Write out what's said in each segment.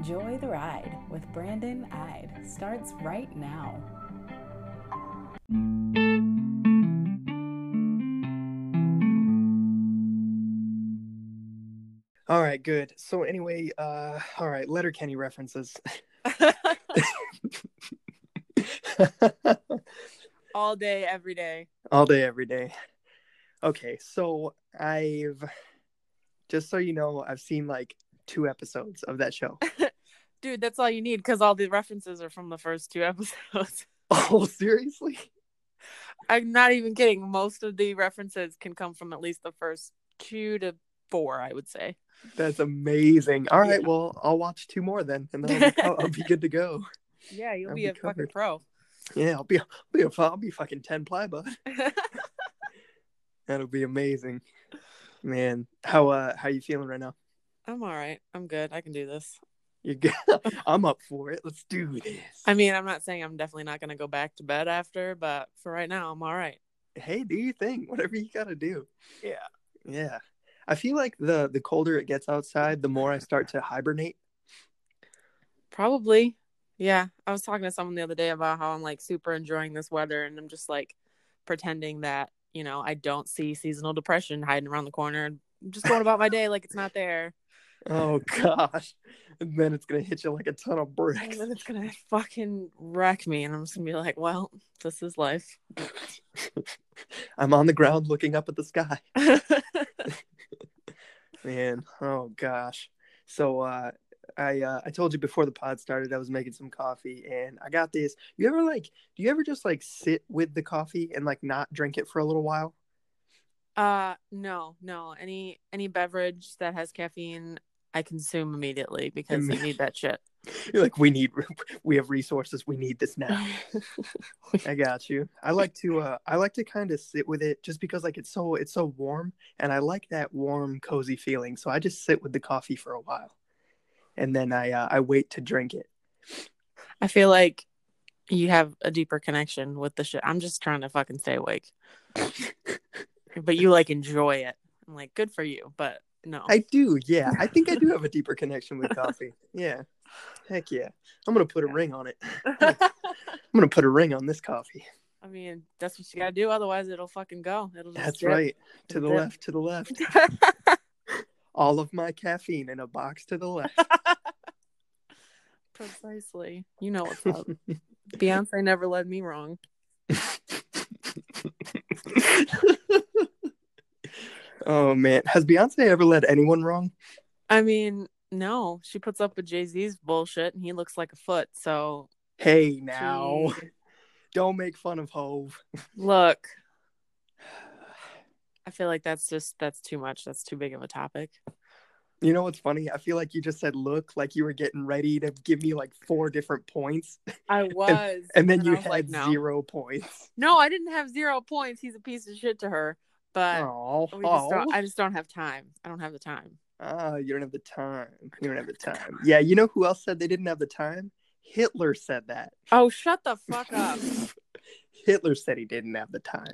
Enjoy the Ride with Brandon Ide starts right now. All right, good. So anyway, all right, Letterkenny references. All day, every day. All day, every day. Okay, so just so you know, I've seen like 2 episodes of that show. Dude, that's all you need because all the references are from the first 2 episodes. Oh, seriously? I'm not even kidding. Most of the references can come from at least the first 2 to 4, I would say. That's amazing. All right, Yeah. well, I'll watch 2 more then, and then I'll be good to go. Yeah, you'll I'll be a fucking covered. pro. Yeah, I'll be fucking 10 ply, bud. That'll be amazing, man. How you feeling right now? I'm all right. I'm good. I can do this. You good? I'm up for it. Let's do this. I mean, I'm not saying I'm definitely not going to go back to bed after, but for right now, I'm all right. Hey, do your thing. Whatever you gotta do. Yeah. Yeah. I feel like the colder it gets outside, the more I start to hibernate. Probably. Yeah. I was talking to someone the other day about how I'm like super enjoying this weather and I'm just like pretending that, I don't see seasonal depression hiding around the corner. I'm just going about my day like it's not there. Oh gosh. And then it's gonna hit you like a ton of And bricks. then it's going to fucking wreck me. And I'm just going to be like, well, this is life. I'm on the ground looking up at the sky. Man, oh gosh. So I told you before the pod started I was making some coffee and I got this. Do you ever just like sit with the coffee and like not drink it for a little while? No. Any beverage that has caffeine, I consume immediately because And I need that shit. you're like, we have resources, we need this now. I got you. I like to kind of sit with it just because like it's so warm and I like that warm cozy feeling. So I just sit with the coffee for a while and then I wait to drink it. I feel like you have a deeper connection with the shit. I'm just trying to fucking stay awake. But you like enjoy it. I'm like, good for you, but no. I do, yeah. I think I do have a deeper connection with coffee. Yeah. Heck yeah. I'm gonna put a ring on it. I'm gonna put a ring on this coffee. I mean, that's what you gotta do. Otherwise, it'll fucking go. It'll just That's dip. right. To It'll the dip. left, to the left. All of my caffeine in a box to the left. Precisely. You know what's up. Beyonce never led me wrong. Oh man, has Beyonce ever led anyone wrong? I mean, no. She puts up with Jay-Z's bullshit and he looks like a foot, so Hey now, don't make fun of Hove. Look, I feel like that's too much. That's too big of a topic. You know what's funny? I feel like you just said look like you were getting ready to give me like 4 different points. I was. and then you was had like, no. 0 points. No, I didn't have 0 points. He's a piece of shit to her. But I just don't have time. I don't have the time. You don't have the time. You don't have the time. Yeah, you know who else said they didn't have the time? Hitler said that. Oh, shut the fuck up. Hitler said he didn't have the time.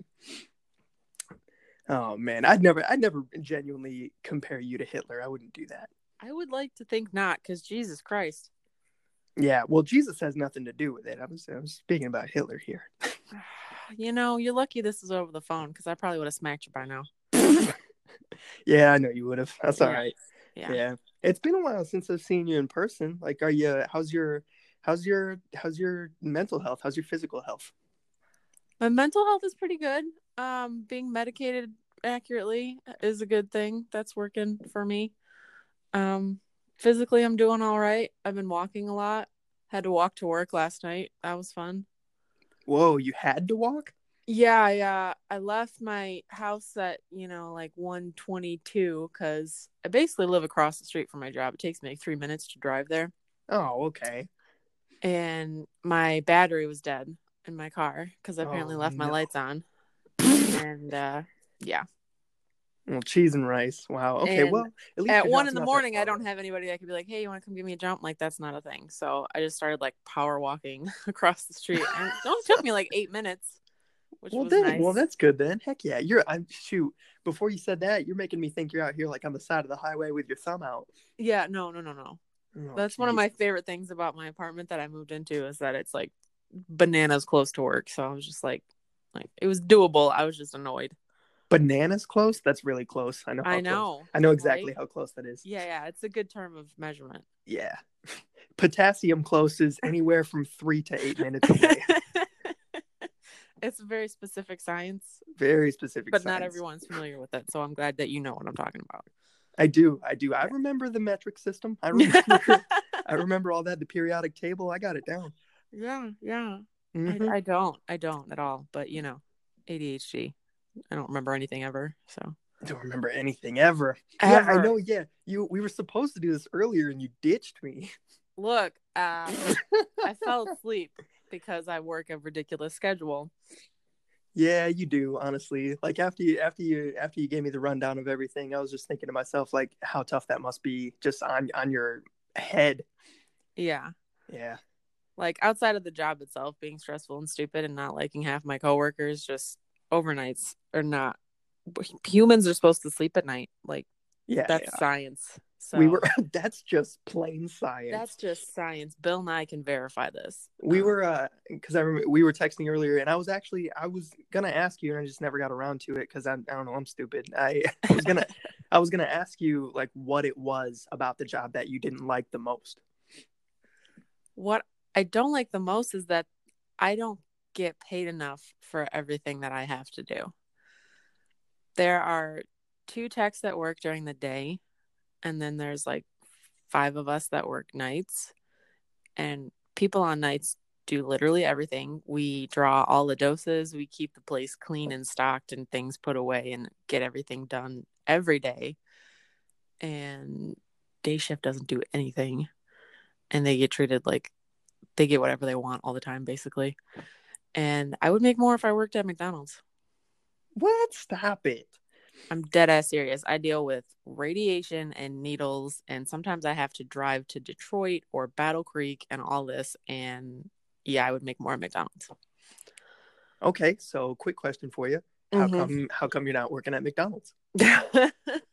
Oh man, I'd never genuinely compare you to Hitler. I wouldn't do that. I would like to think not, because Jesus Christ. Yeah, well, Jesus has nothing to do with it. I was speaking about Hitler here. You're lucky this is over the phone, because I probably would have smacked you by now. Yeah, I know you would have. That's all right. Yeah. It's been a while since I've seen you in person. Like, how's your mental health? How's your physical health? My mental health is pretty good. Being medicated accurately is a good thing. That's working for me. Physically, I'm doing all right. I've been walking a lot. Had to walk to work last night. That was fun. Whoa, you had to walk? Yeah, I left my house at, like 1:22 because I basically live across the street from my job. It takes me like 3 minutes to drive there. Oh, okay. And my battery was dead in my car because I apparently left my lights on. And, yeah. Well, cheese and rice. Wow. Okay, and well, at least at 1 a.m, I don't have anybody that could be like, hey, you want to come give me a jump? Like, that's not a thing. So I just started like power walking across the street. And it only took me like 8 minutes. Which was nice. Well, that's good then. Heck yeah. Shoot. Before you said that, you're making me think you're out here like on the side of the highway with your thumb out. Yeah, no. Oh, That's one of my favorite things about my apartment that I moved into is that it's like bananas close to work. So I was just like it was doable. I was just annoyed. Bananas close? That's really close. I know how I close. know. I know exactly right? how close that is. Yeah. It's a good term of measurement. Yeah. Potassium close is anywhere from 3 to 8 minutes away. It's a very specific science. Very specific but science. not everyone's familiar with it. So I'm glad that you know what I'm talking about. I do. I remember the metric system. I remember all that. The periodic table. I got it down. Yeah. Mm-hmm. I don't at all. But ADHD. I don't remember anything ever. So I don't remember anything ever. Yeah, I know. Yeah, we were supposed to do this earlier, and you ditched me. Look, I fell asleep because I work a ridiculous schedule. Yeah, you do, honestly. Like after you gave me the rundown of everything, I was just thinking to myself, like, how tough that must be just on your head. Yeah. Yeah. Like outside of the job itself being stressful and stupid and not liking half my coworkers, just overnights are not. Humans are supposed to sleep at night. Like, yeah, that's science. So that's just plain science. That's just science. Bill Nye can verify this. We were because I remember we were texting earlier, and I was gonna ask you, and I just never got around to it because I don't know, I'm stupid. I was gonna ask you like what it was about the job that you didn't like the most. What I don't like the most is that I don't get paid enough for everything that I have to do. There are 2 techs that work during the day, and then there's like 5 of us that work nights, and people on nights do literally everything. We draw all the doses, we keep the place clean and stocked and things put away and get everything done every day. And day shift doesn't do anything, and they get treated like they get whatever they want all the time, basically. And I would make more if I worked at McDonald's. What? Stop it. I'm dead ass serious. I deal with radiation and needles, and sometimes I have to drive to Detroit or Battle Creek and all this. And yeah, I would make more at McDonald's. Okay, so quick question for you: How come you're not working at McDonald's? I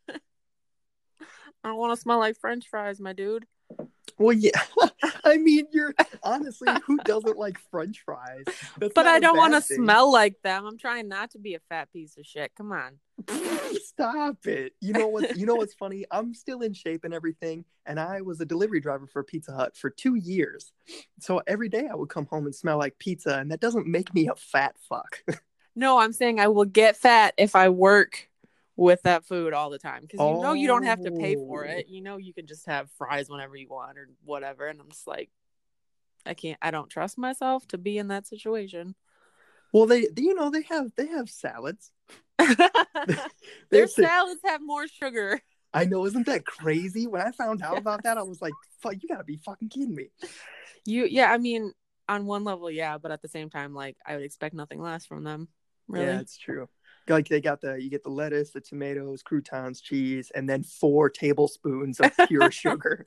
don't want to smell like French fries, my dude. Well, yeah. I mean, honestly, who doesn't like French fries? But I don't want to smell like them. I'm trying not to be a fat piece of shit. Come on. Stop it. You know what's funny? I'm still in shape and everything, and I was a delivery driver for Pizza Hut for 2 years. So every day I would come home and smell like pizza, and that doesn't make me a fat fuck. No, I'm saying I will get fat if I work with that food all the time, because you don't have to pay for it. You can just have fries whenever you want or whatever. And I'm just like, I don't trust myself to be in that situation. Well, they have salads. Their salads have more sugar. I know, isn't that crazy? When I found out about that, I was like, "Fuck, you gotta be fucking kidding me." Yeah, I mean, on one level, yeah, but at the same time, like, I would expect nothing less from them. Really? Yeah, it's true. Like you get the lettuce, the tomatoes, croutons, cheese, and then 4 tablespoons of pure sugar.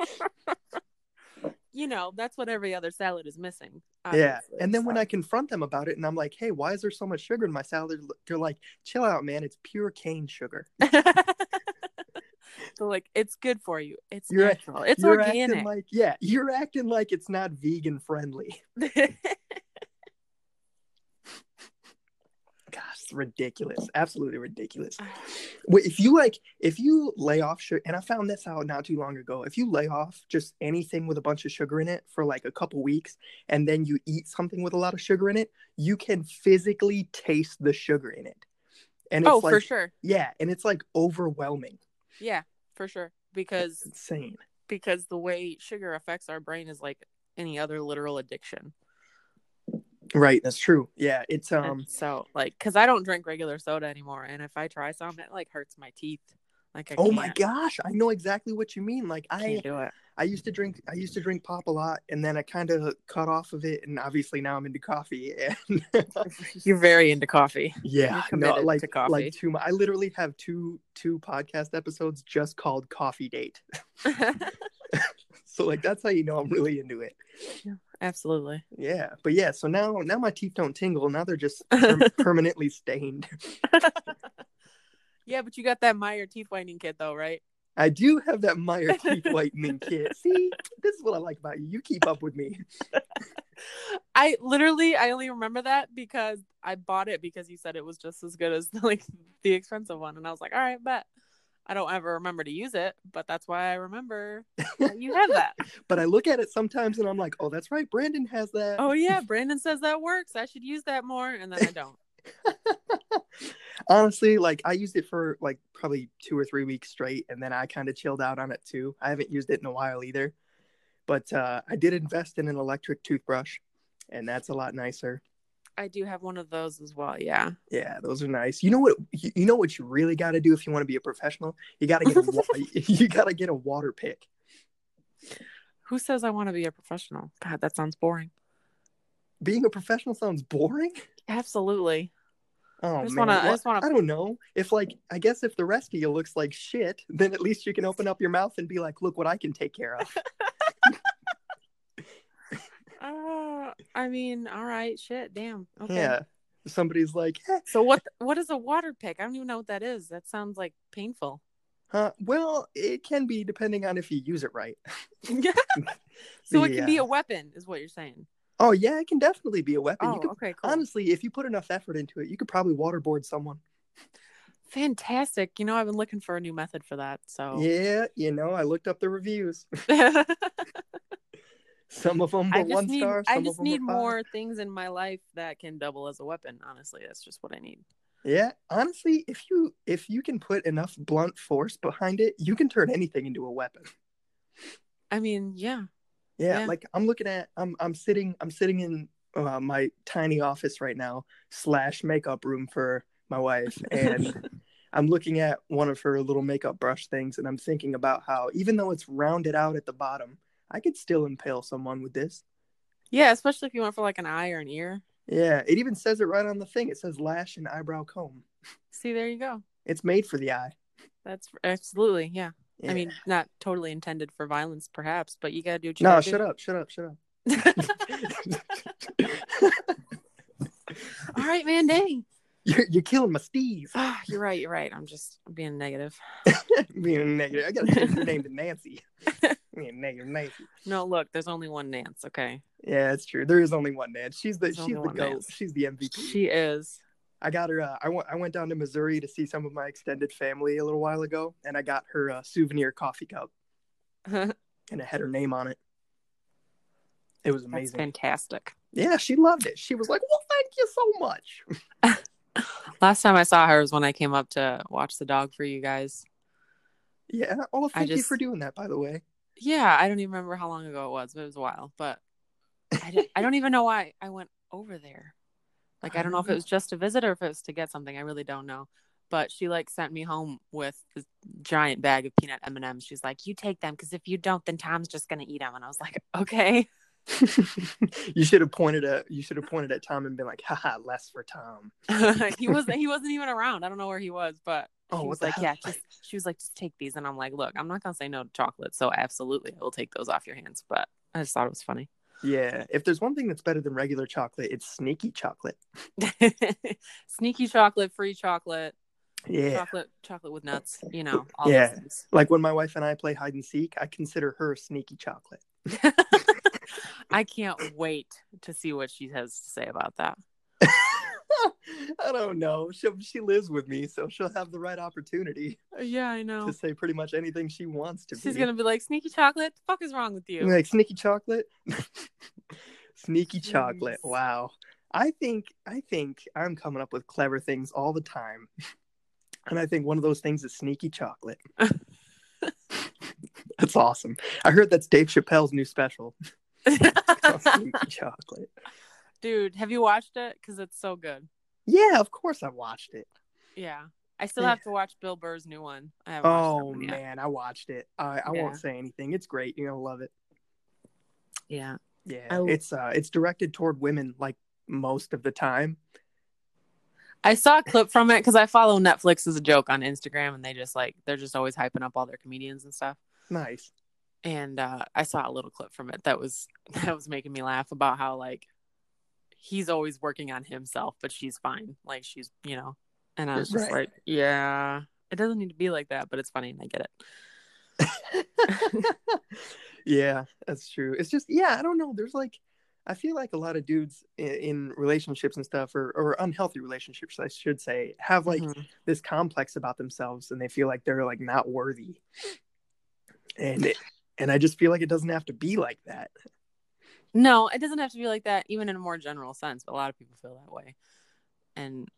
That's what every other salad is missing. Yeah, and then when I confront them about it, and I'm like, "Hey, why is there so much sugar in my salad?" They're like, "Chill out, man. It's pure cane sugar." So like, it's good for you. It's natural. It's organic. You're acting like it's not vegan friendly. Gosh, it's ridiculous. Absolutely ridiculous. If you lay off sugar, and I found this out not too long ago, if you lay off just anything with a bunch of sugar in it for like a couple weeks, and then you eat something with a lot of sugar in it, you can physically taste the sugar in it. And it's for sure. Yeah, and it's like overwhelming. Yeah, for sure. Because it's insane. Because the way sugar affects our brain is like any other literal addiction. Right, that's true. Yeah, it's and so like, because I don't drink regular soda anymore, and if I try some, it like hurts my teeth. Like, oh my gosh, I know exactly what you mean. Like, I can't do it. I used to drink pop a lot, and then I kind of cut off of it, and obviously now I'm into coffee. And you're very into coffee. Yeah, no, like to coffee. Like I literally have two podcast episodes just called Coffee Date. So like that's how you know I'm really into it. Yeah, absolutely. Yeah, but yeah, so now my teeth don't tingle. Now they're just permanently stained. Yeah, but you got that Meyer teeth whitening kit though, right? I do have that Meyer teeth whitening kit. See, this is what I like about you. You keep up with me. I only remember that because I bought it because you said it was just as good as like the expensive one, and I was like, all right, bet. I don't ever remember to use it, but that's why I remember that you have that. But I look at it sometimes and I'm like, oh, that's right, Brandon has that. Oh yeah, Brandon says that works. I should use that more, and then I don't. Honestly, like I used it for like probably 2 or 3 weeks straight, and then I kind of chilled out on it too. I haven't used it in a while either, but I did invest in an electric toothbrush, and that's a lot nicer. I do have one of those as well. Yeah. Yeah, those are nice. You know what? You know what you really got to do if you want to be a professional. You got to get you got to get a water pick. Who says I want to be a professional? God, that sounds boring. Being a professional sounds boring. Absolutely. Oh I just man, wanna. I don't know. If like, I guess if the rest of you looks like shit, then at least you can open up your mouth and be like, "Look what I can take care of." I mean, all right, shit, damn. Okay. Yeah. Somebody's like, eh. So what is a water pick? I don't even know what that is. That sounds like painful. Well, it can be depending on if you use it right. So it can be a weapon, is what you're saying. Oh yeah, it can definitely be a weapon. Oh, okay, cool. Honestly, if you put enough effort into it, you could probably waterboard someone. Fantastic. I've been looking for a new method for that. So yeah, I looked up the reviews. Some of them were 1 star. I just need more things in my life that can double as a weapon. Honestly, that's just what I need. Yeah, honestly, if you can put enough blunt force behind it, you can turn anything into a weapon. I mean, yeah. Yeah, like I'm sitting in my tiny office right now / makeup room for my wife, and I'm looking at one of her little makeup brush things, and I'm thinking about how even though it's rounded out at the bottom, I could still impale someone with this. Yeah, especially if you went for like an eye or an ear. Yeah, it even says it right on the thing. It says lash and eyebrow comb. See, there you go. It's made for the eye. That's absolutely, yeah. I mean, not totally intended for violence, perhaps, but you gotta do what you gotta do. Shut up. All right, man, dang. You're killing my steez. You're right. I'm just being negative. Being negative. I gotta change your name to Nancy. Being negative Nancy. No, look, there's only one Nance, okay? Yeah, it's true. There is only one Nance. She's the GOAT. Nance. She's the MVP. She is. I got her. I went down to Missouri to see some of my extended family a little while ago, and I got her a souvenir coffee cup, and it had her name on it. It was amazing. That's fantastic. Yeah, she loved it. She was like, "Well, thank you so much." Last time I saw her was when I came up to watch the dog for you guys. Yeah. Oh, thank you for doing that, by the way. Yeah, I don't even remember how long ago it was, but it was a while. But I don't even know why I went over there. Like, I don't know if it was just a visit or if it was to get something. I really don't know. But she like sent me home with this giant bag of peanut M&Ms. She's like, "You take them, because if you don't, then Tom's just gonna eat them." And I was like, "Okay." You should have pointed at Tom and been like, "Haha, less for Tom." He wasn't even around. I don't know where he was, but she was like, she was like, "Just take these." And I'm like, "Look, I'm not gonna say no to chocolate, so absolutely I will take those off your hands." But I just thought it was funny. Yeah, if there's one thing that's better than regular chocolate, it's sneaky chocolate. Sneaky chocolate, free chocolate. Yeah, chocolate with nuts. All those things. Like when my wife and I play hide and seek, I consider her sneaky chocolate. I can't wait to see what she has to say about that. I don't know. She lives with me, so she'll have the right opportunity. Yeah, I know. To say pretty much anything she wants to. She's gonna be like, "Sneaky chocolate, the fuck is wrong with you?" Like, sneaky chocolate. Sneaky chocolate. Wow. I think I'm coming up with clever things all the time. And I think one of those things is sneaky chocolate. That's awesome. I heard that's Dave Chappelle's new special. Sneaky chocolate. Dude, have you watched it? Because it's so good. Yeah, of course I watched it. Yeah. I still have to watch Bill Burr's new one. I haven't watched that one yet. Man, I watched it. I won't say anything. It's great. You're gonna love it. Yeah. Yeah. It's directed toward women like most of the time. I saw a clip from it because I follow Netflix as a joke on Instagram, and they're just always hyping up all their comedians and stuff. Nice. And I saw a little clip from it that was making me laugh about how like he's always working on himself, but she's fine. Like she's, and I was just like, yeah, it doesn't need to be like that, but it's funny and I get it. Yeah, that's true. It's just, yeah, I don't know. There's like, I feel like a lot of dudes in relationships and stuff, or unhealthy relationships, I should say, have like Mhm. this complex about themselves, and they feel like they're like not worthy. And and I just feel like it doesn't have to be like that. No, it doesn't have to be like that, even in a more general sense. But a lot of people feel that way, and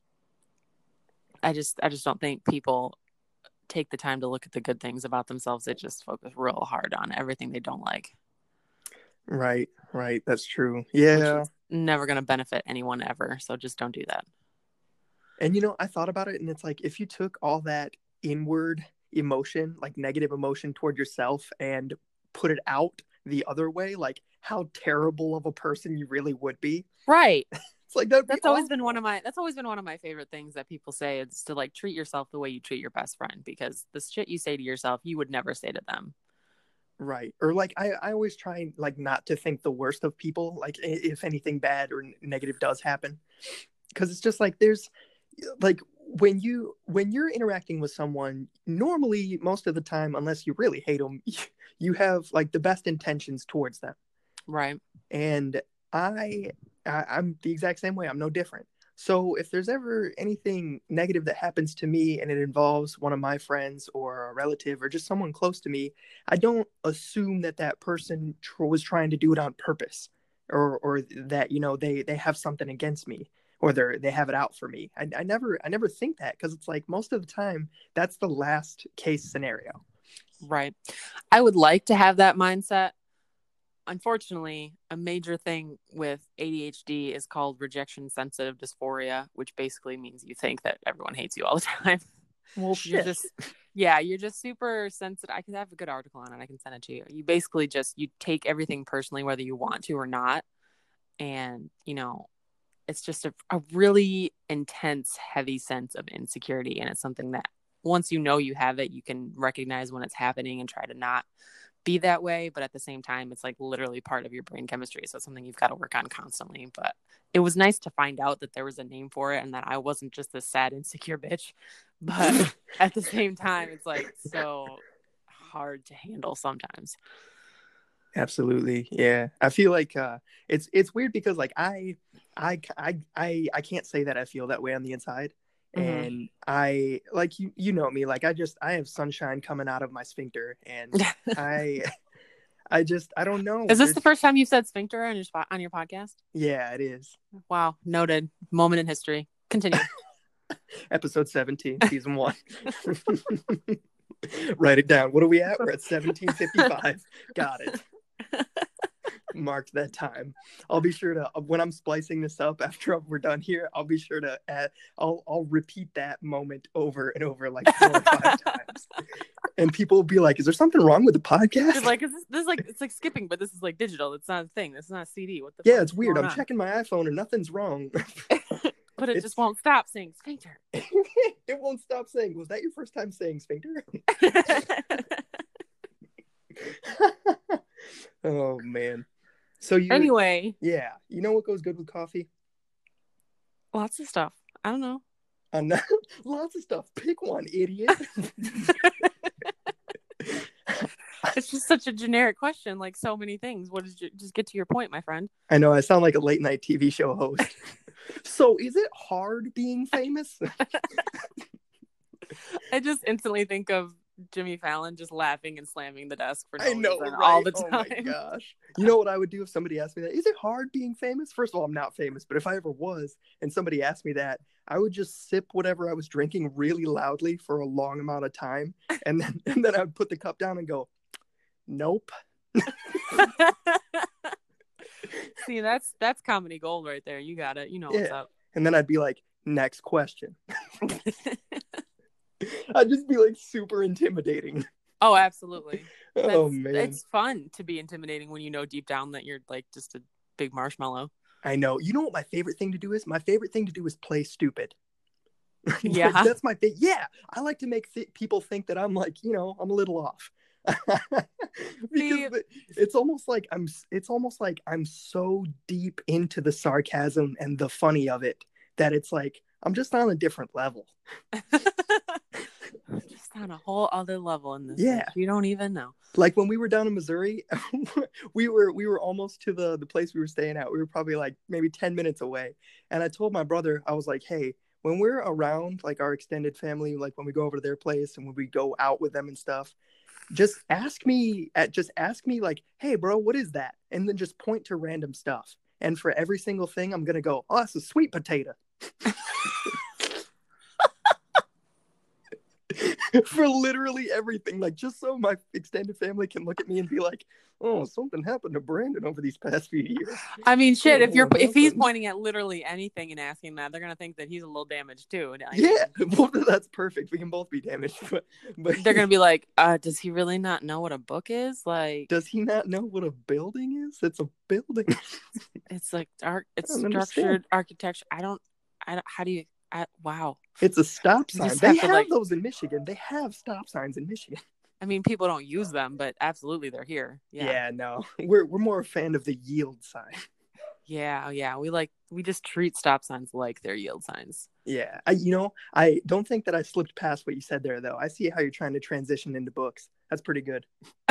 I just don't think people take the time to look at the good things about themselves. They just focus real hard on everything they don't like, Right, right. That's true. which Yeah. is never going to benefit anyone ever. So just don't do that. And I thought about it, and it's like if you took all that inward emotion, like negative emotion toward yourself, and put it out the other way, like how terrible of a person you really would be. Right. It's like that'd be That's always awful. been one of my favorite things that people say, is to like treat yourself the way you treat your best friend, because the shit you say to yourself, you would never say to them. Right. Or like I always try like not to think the worst of people, like if anything bad or negative does happen. Because it's just like there's like when you're interacting with someone, normally most of the time, unless you really hate them, you have like the best intentions towards them. Right. And I'm the exact same way. I'm no different. So if there's ever anything negative that happens to me and it involves one of my friends or a relative or just someone close to me, I don't assume that that person was trying to do it on purpose, or that they have something against me, or they have it out for me. I never think that, because it's like most of the time that's the last case scenario. Right. I would like to have that mindset. Unfortunately, a major thing with ADHD is called rejection sensitive dysphoria, which basically means you think that everyone hates you all the time. Well, You're shit. you're just super sensitive. I can have a good article on it. I can send it to you. You basically you take everything personally, whether you want to or not. And, it's just a really intense, heavy sense of insecurity. And it's something that once you have it, you can recognize when it's happening and try to not be that way. But at the same time, it's like literally part of your brain chemistry. So it's something you've got to work on constantly. But it was nice to find out that there was a name for it and that I wasn't just this sad, insecure bitch. But at the same time, it's like so hard to handle sometimes. Absolutely. Yeah. I feel like it's weird because like I can't say that I feel that way on the inside. Mm-hmm. And I like you know me, like I have sunshine coming out of my sphincter, and I I don't know. Is this the first time you've said sphincter on your podcast? Yeah, it is. Wow. Noted. Moment in history. Continue. Episode 17, season 1. Write it down. What are we at? We're at 1755. Got it. Marked that time. I'll be sure to, when I'm splicing this up after we're done here, I'll be sure to add, I'll repeat that moment over and over like 4 or 5 times. And people will be like, is there something wrong with the podcast? It's like, this like, it's like skipping, but this is like digital. It's not a thing. This is not a CD. What the Yeah, fuck it's is weird. going I'm on? checking my iPhone and nothing's wrong. But it just won't stop saying sphincter. It won't stop saying, was that your first time saying sphincter? Oh, man. So Anyway. Yeah. You know what goes good with coffee? Lots of stuff. I don't know. Lots of stuff. Pick one, idiot. It's just such a generic question, like so many things. What is just get to your point, my friend? I know, I sound like a late night TV show host. So is it hard being famous? I just instantly think of Jimmy Fallon just laughing and slamming the desk for no I know, reason right? all the time. Oh my gosh. You know what I would do if somebody asked me that? Is it hard being famous? First of all, I'm not famous, but if I ever was and somebody asked me that, I would just sip whatever I was drinking really loudly for a long amount of time, and then I would put the cup down and go, nope. See, that's comedy gold right there. You got it. You know what's up. And then I'd be like, next question. I'd just be like super intimidating. Oh, absolutely. Man. It's fun to be intimidating when you know deep down that you're like just a big marshmallow. I know. You know what my favorite thing to do is? My favorite thing to do is play stupid. Yeah. That's my thing. Yeah. I like to make people think that I'm like, I'm a little off. Because it's almost like I'm so deep into the sarcasm and the funny of it that it's like I'm just on a different level. Just on a whole other level in this. Yeah. Bitch. You don't even know. Like when we were down in Missouri, we were almost to the place we were staying at. We were probably like maybe 10 minutes away. And I told my brother, I was like, hey, when we're around like our extended family, like when we go over to their place and when we go out with them and stuff, just ask me like, hey bro, what is that? And then just point to random stuff. And for every single thing, I'm gonna go, oh, that's a sweet potato. For literally everything, like just so my extended family can look at me and be like, oh, something happened to Brandon over these past few years. I mean, shit, if he's happened. pointing at literally anything and asking that, they're gonna think that he's a little damaged too. Yeah, well, that's perfect. We can both be damaged, but they're gonna be like, does he really not know what a book is? Like, does he not know what a building is? It's a building. It's like it's structured architecture. I don't. How do you? Wow. It's a stop sign. They have like, those in Michigan. They have stop signs in Michigan. I mean, people don't use them, but absolutely they're here. Yeah, no. We're more a fan of the yield sign. Yeah. We just treat stop signs like they're yield signs. Yeah. I don't think that I slipped past what you said there, though. I see how you're trying to transition into books. That's pretty good.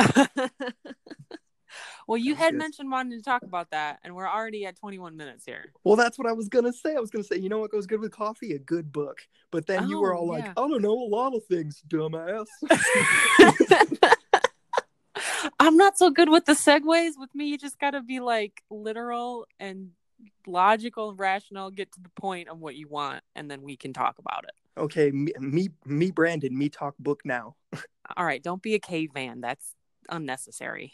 Well, you had mentioned wanting to talk about that, and we're already at 21 minutes here. Well, that's what I was going to say. I was going to say, you know what goes good with coffee? A good book. But then you were all like, I don't know a lot of things, dumbass. I'm not so good with the segues. With me, you just got to be like literal and logical, rational, get to the point of what you want, and then we can talk about it. Okay, me, Brandon, me talk book now. All right, don't be a caveman. That's unnecessary.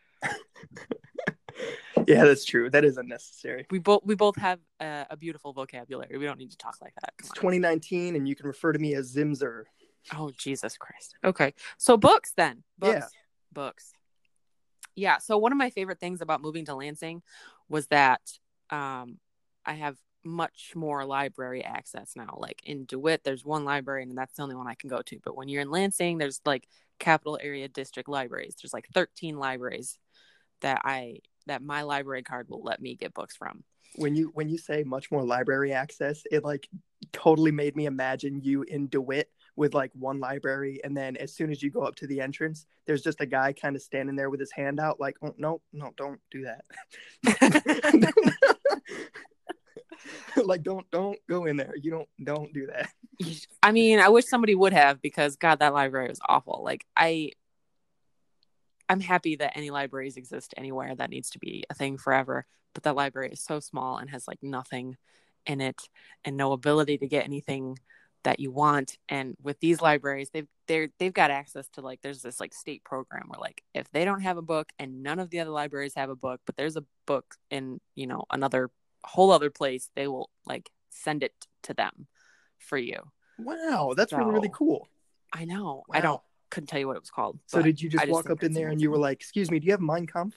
Yeah, that's true. That is unnecessary. We both have a beautiful vocabulary. We don't need to talk like that. It's 2019, and you can refer to me as Zimzer. Oh, Jesus Christ. Okay, so books then. Books. Yeah. So one of my favorite things about moving to Lansing was that I have much more library access now. Like in DeWitt, there's one library, and that's the only one I can go to. But when you're in Lansing, there's like capital area district libraries. There's like 13 libraries that my library card will let me get books from. When you say much more library access, it like totally made me imagine you in DeWitt with like one library, and then as soon as you go up to the entrance, there's just a guy kind of standing there with his hand out like, oh, no, don't do that. Like don't go in there. You don't do that. I mean, I wish somebody would have, because God, that library was awful. Like I'm happy that any libraries exist anywhere. That needs to be a thing forever. But that library is so small and has like nothing in it and no ability to get anything that you want. And with these libraries, they've got access to like, there's this like state program where like if they don't have a book and none of the other libraries have a book, but there's a book in, another whole other place, they will like send it to them for you. Wow, that's really, really cool. I know. Wow. Couldn't tell you what it was called. So did you just walk up in there and you were like, excuse me, do you have Mein Kampf?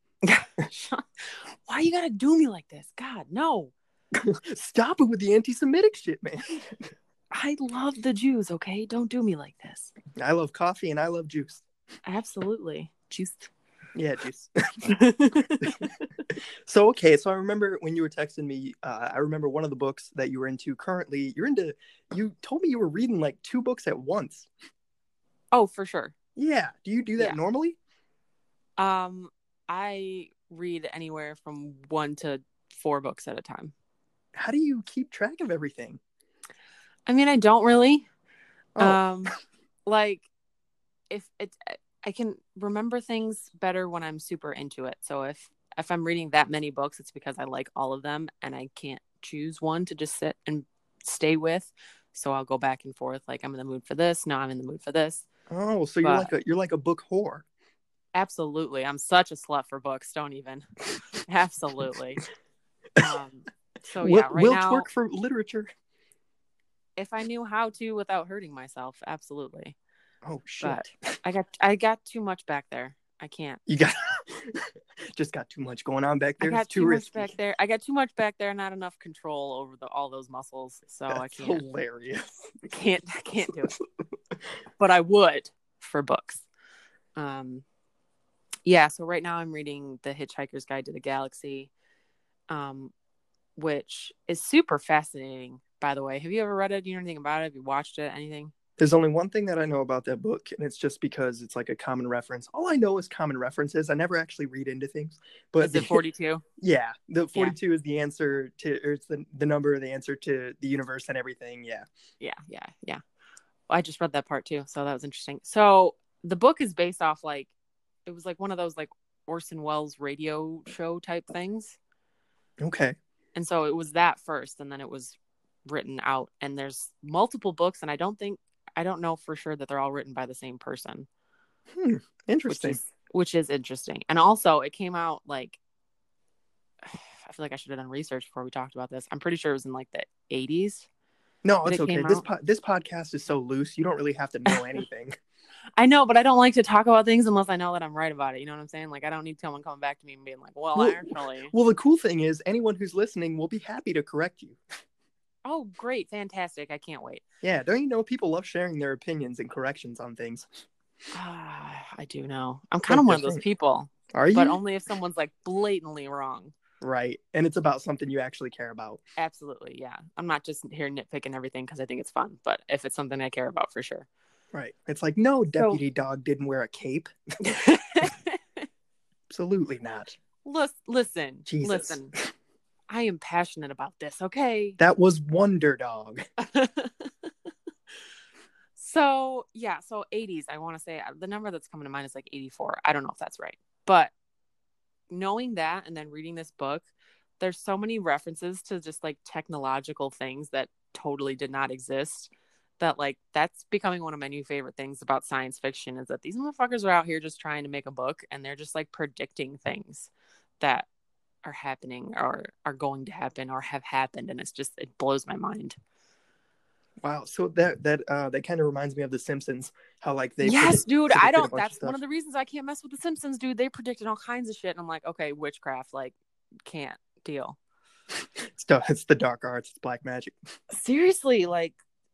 Why you gotta do me like this? God, no. Stop it with the anti-Semitic shit, man. I love the Jews, okay? Don't do me like this. I love coffee and I love juice. Absolutely. Juice. Yeah, juice. So I remember when you were texting me, I remember one of the books that you were into currently. You told me you were reading like 2 books at once. Oh, for sure. Yeah. Do you do that normally? I read anywhere from 1 to 4 books at a time. How do you keep track of everything? I mean, I don't really. Oh. Like I can remember things better when I'm super into it. So if I'm reading that many books, it's because I like all of them and I can't choose one to just sit and stay with. So I'll go back and forth. Like, I'm in the mood for this. No, I'm in the mood for this. Oh, so you're like a book whore. Absolutely. I'm such a slut for books. Don't even. Absolutely. So yeah, right now, twerk for literature. If I knew how to without hurting myself, absolutely. Oh shit! But I got too much back there. I can't. You got just got too much going on back there. I got it's too risky. much back there. I got too much back there. Not enough control over all those muscles. So That's I can't. Hilarious. I can't do it. But I would for books. Yeah. So right now I'm reading The Hitchhiker's Guide to the Galaxy, which is super fascinating. By the way, have you ever read it? Do you know anything about it? Have you watched it? Anything? There's only one thing that I know about that book, and it's just because it's like a common reference. All I know is common references. I never actually read into things. But Is it 42? Yeah, the 42 is the answer to, or it's the number, the answer to the universe and everything. Yeah. Yeah. I just read that part too, so that was interesting. So the book is based off like, it was like one of those like Orson Welles radio show type things. Okay. And so it was that first, and then it was written out. And there's multiple books, and I don't know for sure that they're all written by the same person. Interesting. Which is interesting. And also it came out like, I feel like I should have done research before we talked about this. I'm pretty sure it was in like the 80s. No, it's okay. This podcast is so loose. You don't really have to know anything. I know, but I don't like to talk about things unless I know that I'm right about it. You know what I'm saying? Like, I don't need someone coming back to me and being like, well, actually. Well, the cool thing is anyone who's listening will be happy to correct you. Oh, great. Fantastic. I can't wait. Yeah. Don't you know people love sharing their opinions and corrections on things? I do know. I'm kind of one of those people. Are you? But only if someone's like blatantly wrong. Right. And it's about something you actually care about. Absolutely. Yeah. I'm not just here nitpicking everything because I think it's fun, but if it's something I care about, for sure. Right. It's like, no, Deputy Dog didn't wear a cape. Absolutely not. Listen. Jesus. Listen. I am passionate about this, okay? That was Wonder Dog. So 80s, I want to say the number that's coming to mind is like 84. I don't know if that's right. But knowing that and then reading this book, there's so many references to just like technological things that totally did not exist, that like that's becoming one of my new favorite things about science fiction, is that these motherfuckers are out here just trying to make a book, and they're just like predicting things that are happening or are going to happen or have happened, and it blows my mind. Wow, so that kind of reminds me of The Simpsons. How like they dude. I don't. That's one of the reasons I can't mess with The Simpsons, dude. They predicted all kinds of shit, and I'm like, okay, witchcraft, like, can't deal. It's the dark arts. It's black magic. Seriously, like,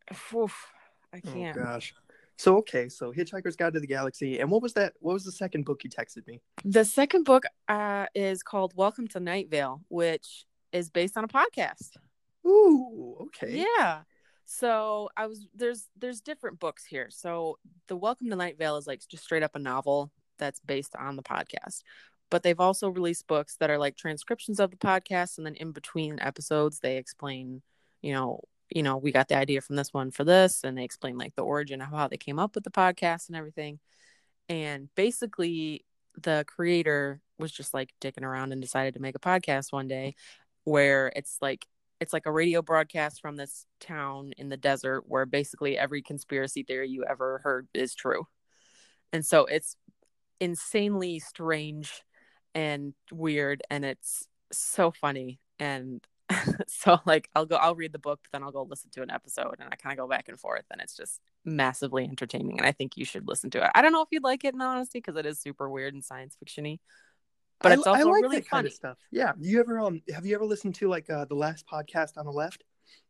I can't. Oh gosh. So Hitchhiker's Guide to the Galaxy, and what was that? What was the second book you texted me? The second book is called Welcome to Night Vale, which is based on a podcast. Ooh, okay. Yeah. So there's different books here. So the Welcome to Night Vale is like just straight up a novel that's based on the podcast. But they've also released books that are like transcriptions of the podcast, and then in between episodes they explain, you know, we got the idea from this one for this, and they explain like the origin of how they came up with the podcast and everything. And basically the creator was just like dicking around and decided to make a podcast one day where it's like a radio broadcast from this town in the desert where basically every conspiracy theory you ever heard is true. And so it's insanely strange and weird, and it's so funny. And so like I'll read the book, but then I'll go listen to an episode, and I kind of go back and forth, and it's just massively entertaining, and I think you should listen to it. I don't know if you'd like it, in honesty, because it is super weird and science fiction-y. But it's also I like really that kind of stuff. Yeah. Have you ever listened to like the last podcast on the left?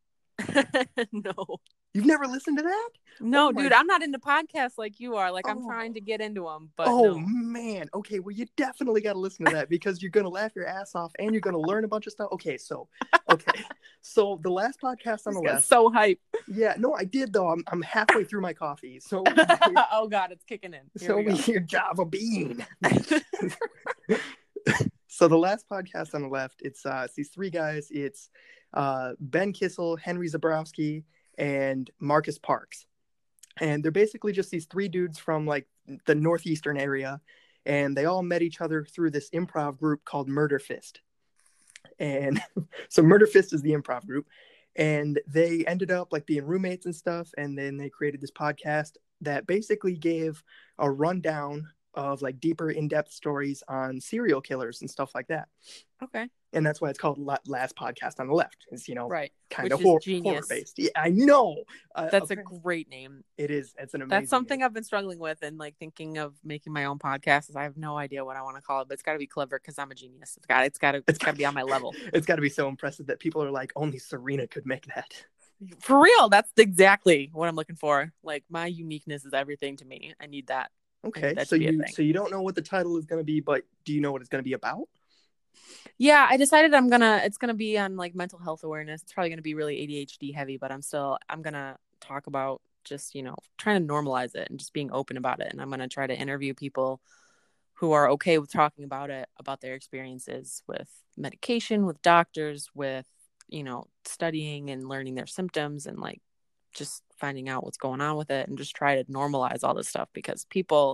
No. You've never listened to that? No, dude, I'm not into podcasts like you are. Like, I'm trying to get into them, but man. Okay, well, you definitely got to listen to that because you're gonna laugh your ass off and you're gonna learn a bunch of stuff. Okay, so the last podcast on the left. So hype. Yeah, no, I did though. I'm halfway through my coffee, so. Oh God, it's kicking in. So we hear Java Bean. So the last podcast on the left, it's these three guys. It's Ben Kissel, Henry Zabrowski, and Marcus Parks. And they're basically just these three dudes from like the northeastern area, and they all met each other through this improv group called Murder Fist. And so Murder Fist is the improv group, and they ended up like being roommates and stuff, and then they created this podcast that basically gave a rundown of like deeper in-depth stories on serial killers and stuff like that. Okay. And that's why it's called Last Podcast on the Left. It's, right. kind of horror-based. Yeah, I know. That's a great name. It is. It's an amazing That's something name. I've been struggling with, and like thinking of making my own podcast. Is I have no idea what I want to call it, but it's got to be clever because I'm a genius. It's got to be on my level. It's got to be so impressive that people are like, only Serena could make that. For real, that's exactly what I'm looking for. Like, my uniqueness is everything to me. I need that. Okay, so you don't know what the title is going to be, but do you know what it's going to be about? Yeah, I decided it's gonna be on like mental health awareness. It's probably gonna be really ADHD heavy, but I'm gonna talk about just, trying to normalize it and just being open about it. And I'm going to try to interview people who are okay with talking about it, about their experiences with medication, with doctors, with, studying and learning their symptoms and like just finding out what's going on with it, and just try to normalize all this stuff, because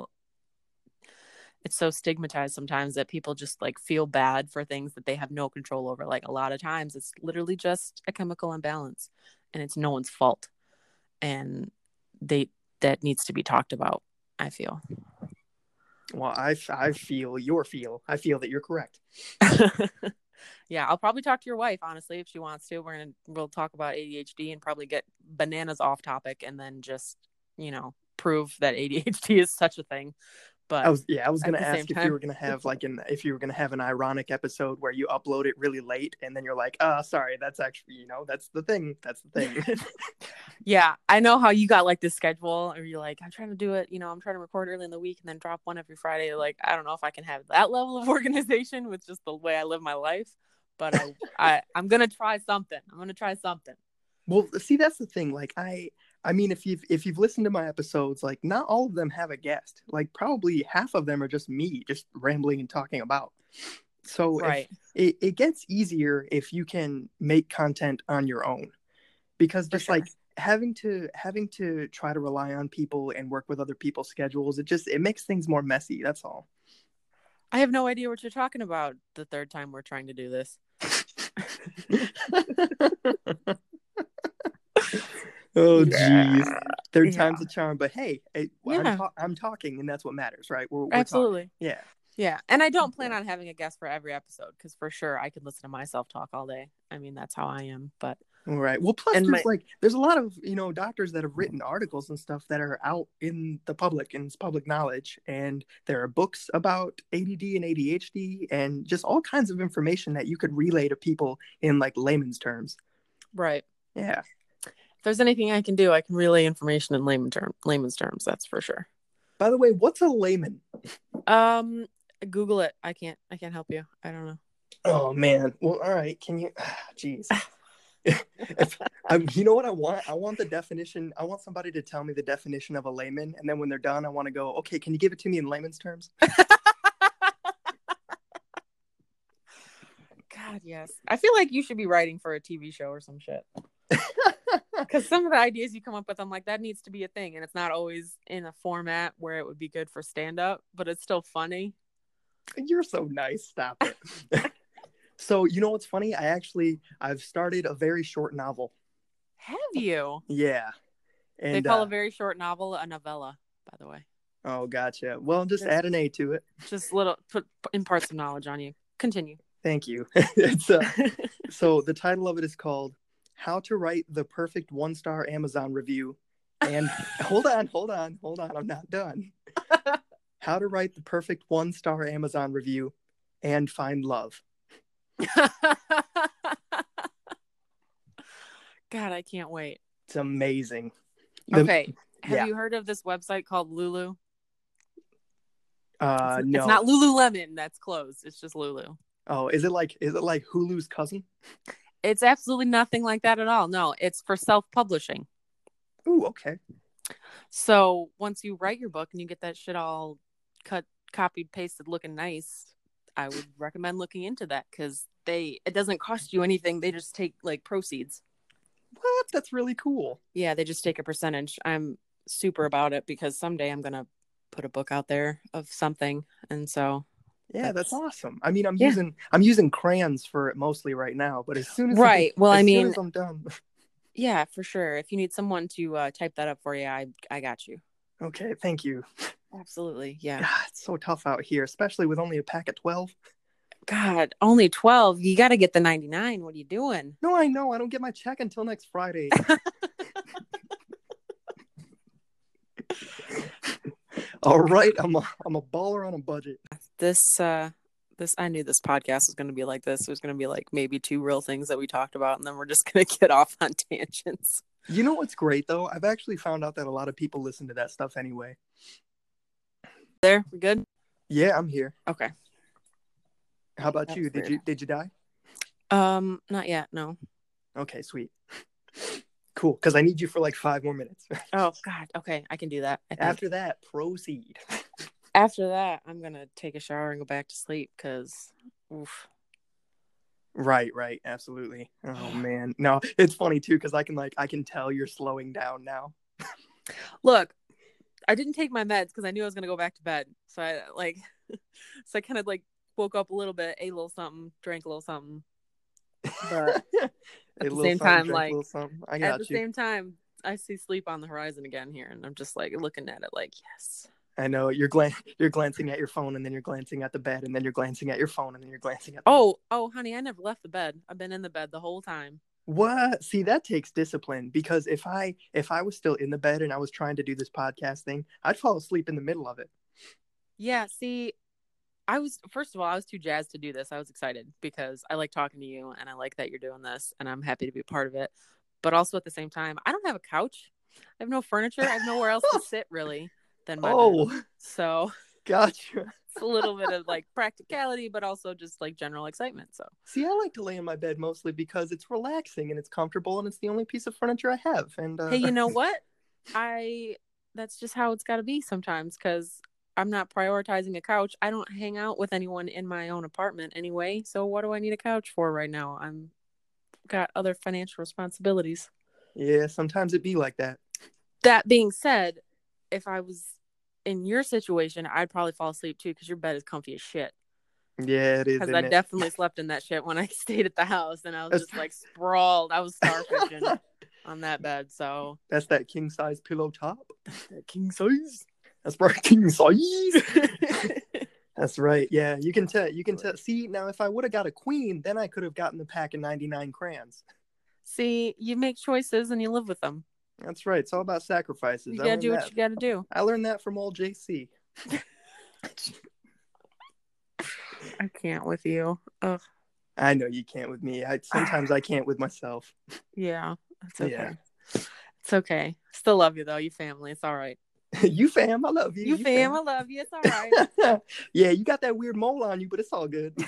it's so stigmatized sometimes that people just like feel bad for things that they have no control over. Like a lot of times it's literally just a chemical imbalance and it's no one's fault. And that needs to be talked about, I feel. Well, I feel I feel that you're correct. Yeah, I'll probably talk to your wife, honestly, if she wants to. We'll talk about ADHD and probably get bananas off topic, and then just, prove that ADHD is such a thing. But I was going to ask if time, you were going to have if you were going to have an ironic episode where you upload it really late and then you're like, sorry, that's actually, that's the thing. Yeah, I know how you got like this schedule, or you're like, I'm trying to do it, I'm trying to record early in the week and then drop one every Friday. Like, I don't know if I can have that level of organization with just the way I live my life, but I'm going to try something. Well, see, that's the thing. Like, I mean, if you've listened to my episodes, like not all of them have a guest. Like probably half of them are just me, just rambling and talking about. So right. It gets easier if you can make content on your own, because just like having to try to rely on people and work with other people's schedules, it makes things more messy. That's all. I have no idea what you're talking about the third time we're trying to do this. Oh, geez. Third time's a charm. But hey, I'm talking, and that's what matters, right? We're absolutely talking. Yeah. And I don't plan on having a guest for every episode, because for sure I could listen to myself talk all day. I mean, that's how I am. But all right. Well, plus there's a lot of doctors that have written articles and stuff that are out in the public, and it's public knowledge, and there are books about ADD and ADHD and just all kinds of information that you could relay to people in like layman's terms. Right. Yeah. If there's anything I can do, I can relay information in layman's terms. That's for sure. By the way, what's a layman? Google it. I can't help you. I don't know. Oh man. Well, all right. Can you? Jeez. You know what I want? I want the definition. I want somebody to tell me the definition of a layman, and then when they're done, I want to go, okay, can you give it to me in layman's terms? God, yes. I feel like you should be writing for a TV show or some shit. Because some of the ideas you come up with, I'm like, that needs to be a thing. And it's not always in a format where it would be good for stand-up, but it's still funny. You're so nice. Stop it. So, you know what's funny? I've started a very short novel. Have you? Yeah. And they call a very short novel a novella, by the way. Oh, gotcha. Well, just add an A to it. Just put imparts some knowledge on you. Continue. Thank you. So the title of it is called How to Write the Perfect 1-Star Amazon Review. And hold on. I'm not done. How to Write the Perfect 1-Star Amazon Review and Find Love. God, I can't wait. It's amazing. Okay. Have you heard of this website called Lulu? No. It's not Lululemon. That's closed. It's just Lulu. Oh, is it like Hulu's cousin? It's absolutely nothing like that at all. No, it's for self-publishing. Ooh, okay. So once you write your book and you get that shit all cut, copied, pasted, looking nice, I would recommend looking into that, because it doesn't cost you anything. They just take like proceeds. What? That's really cool. Yeah, they just take a percentage. I'm super about it, because someday I'm gonna put a book out there of something, and so yeah, that's awesome. I mean, I'm using crayons for it mostly right now, but as soon as I'm done. Yeah, for sure. If you need someone to type that up for you, I got you. Okay, thank you. Absolutely, yeah. God, it's so tough out here, especially with only a pack of 12. God, only 12. You got to get the 99. What are you doing? No, I know. I don't get my check until next Friday. All right, I'm a baller on a budget. This I knew this podcast was going to be like this. There's going to be like maybe 2 real things that we talked about, and then we're just going to get off on tangents. You know what's great though? I've actually found out that a lot of people listen to that stuff anyway. There, we good? Yeah, I'm here. Okay. How about you? Did you die? Not yet. No. Okay, sweet. Cool, because I need you for like 5 more minutes. Oh God. Okay, I can do that. I think. After that, proceed. After that, I'm gonna take a shower and go back to sleep because, oof. Right, absolutely. Oh man, no, it's funny too because I can tell you're slowing down now. Look, I didn't take my meds because I knew I was gonna go back to bed. So I kind of like woke up a little bit, ate a little something, drank a little something. But at the same time, same time, I see sleep on the horizon again here, and I'm just like looking at it like, yes. I know you're glancing at your phone, and then you're glancing at the bed, and then you're glancing at your phone, and then you're glancing at. Oh, honey, I never left the bed. I've been in the bed the whole time. What? See, that takes discipline because if I was still in the bed and I was trying to do this podcast thing, I'd fall asleep in the middle of it. Yeah. See, first of all, I was too jazzed to do this. I was excited because I like talking to you, and I like that you're doing this, and I'm happy to be a part of it. But also at the same time, I don't have a couch. I have no furniture. I have nowhere else to sit really than my bed. So gotcha. It's a little bit of like practicality, but also just like general excitement. So see, I like to lay in my bed mostly because it's relaxing and it's comfortable and it's the only piece of furniture I have. And hey, you know what? That's just how it's got to be sometimes because I'm not prioritizing a couch. I don't hang out with anyone in my own apartment anyway. So what do I need a couch for right now? I'm got other financial responsibilities. Yeah, sometimes it be like that. That being said, if I was in your situation, I'd probably fall asleep too because your bed is comfy as shit. Yeah, it is. Because I definitely slept in that shit when I stayed at the house, and I was just like sprawled. I was starfishing on that bed. So that's that king size pillow top. That king size. That's right, king size. That's right. Yeah, you can tell. See, now if I would have got a queen, then I could have gotten the pack of 99 crayons. See, you make choices and you live with them. That's right. It's all about sacrifices. You gotta do what you gotta do. I learned that from old JC. I can't with you. Ugh. I know you can't with me. Sometimes I can't with myself. Yeah, it's okay. Yeah. It's okay. Still love you though. You family. It's all right. You fam, I love you. You fam, I love you. It's all right. Yeah, you got that weird mole on you, but it's all good.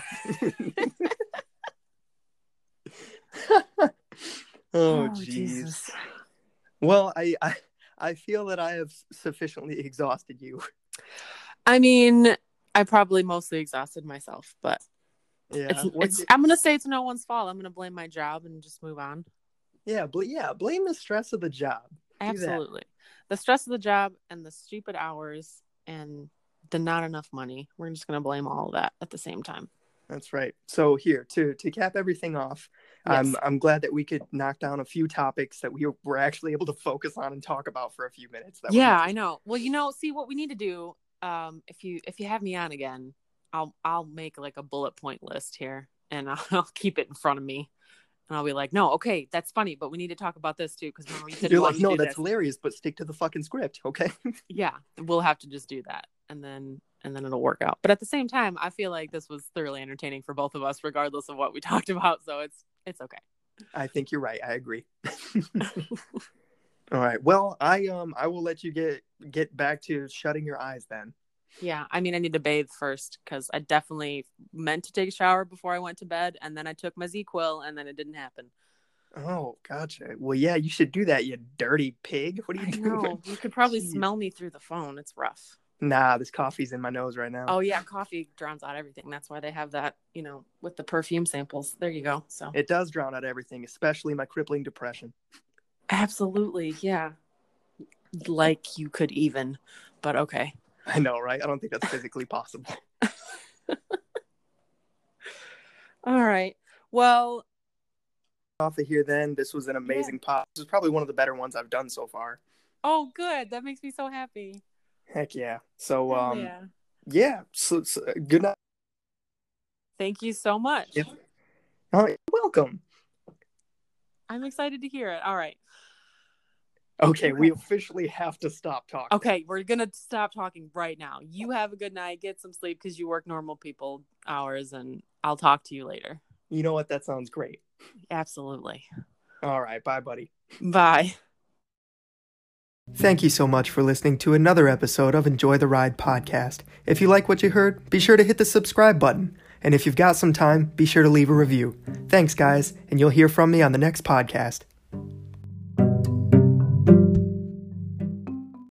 Oh, Jesus. Well, I feel that I have sufficiently exhausted you. I mean, I probably mostly exhausted myself, but yeah, I'm gonna say it's no one's fault. I'm gonna blame my job and just move on. Yeah, blame the stress of the job. Absolutely, the stress of the job and the stupid hours and the not enough money. We're just gonna blame all of that at the same time. That's right. So here to cap everything off, yes. I'm glad that we could knock down a few topics that we were actually able to focus on and talk about for a few minutes. I know. Well, see what we need to do. If you have me on again, I'll make like a bullet point list here, and I'll keep it in front of me, and I'll be like, no, okay, that's funny, but we need to talk about this too because remember you said you're like, no, that's hilarious, but stick to the fucking script, okay? Yeah, we'll have to just do that, and then it'll work out. But at the same time, I feel like this was thoroughly entertaining for both of us, regardless of what we talked about. So it's okay. I think you're right. I agree. All right. Well, I will let you get back to shutting your eyes then. Yeah. I mean, I need to bathe first because I definitely meant to take a shower before I went to bed, and then I took my ZzzQuil, and then it didn't happen. Oh, gotcha. Well, yeah, you should do that, you dirty pig. What are you doing? No, you could probably smell me through the phone. It's rough. Nah, this coffee's in my nose right now. Oh yeah, coffee drowns out everything. That's why they have that, with the perfume samples. There you go. So it does drown out everything, especially my crippling depression. Absolutely, yeah. Like you could even, but okay. I know, right? I don't think that's physically possible. All right. Well, off of here then. This was an amazing pop. This is probably one of the better ones I've done so far. Oh, good. That makes me so happy. Heck yeah. So, yeah. So, good night. Thank you so much. Yeah. All right. Welcome. I'm excited to hear it. All right. Okay. We officially have to stop talking. Okay. We're going to stop talking right now. You have a good night. Get some sleep because you work normal people hours, and I'll talk to you later. You know what? That sounds great. Absolutely. All right. Bye, buddy. Bye. Thank you so much for listening to another episode of Enjoy the Ride podcast. If you like what you heard, be sure to hit the subscribe button. And if you've got some time, be sure to leave a review. Thanks, guys, and you'll hear from me on the next podcast.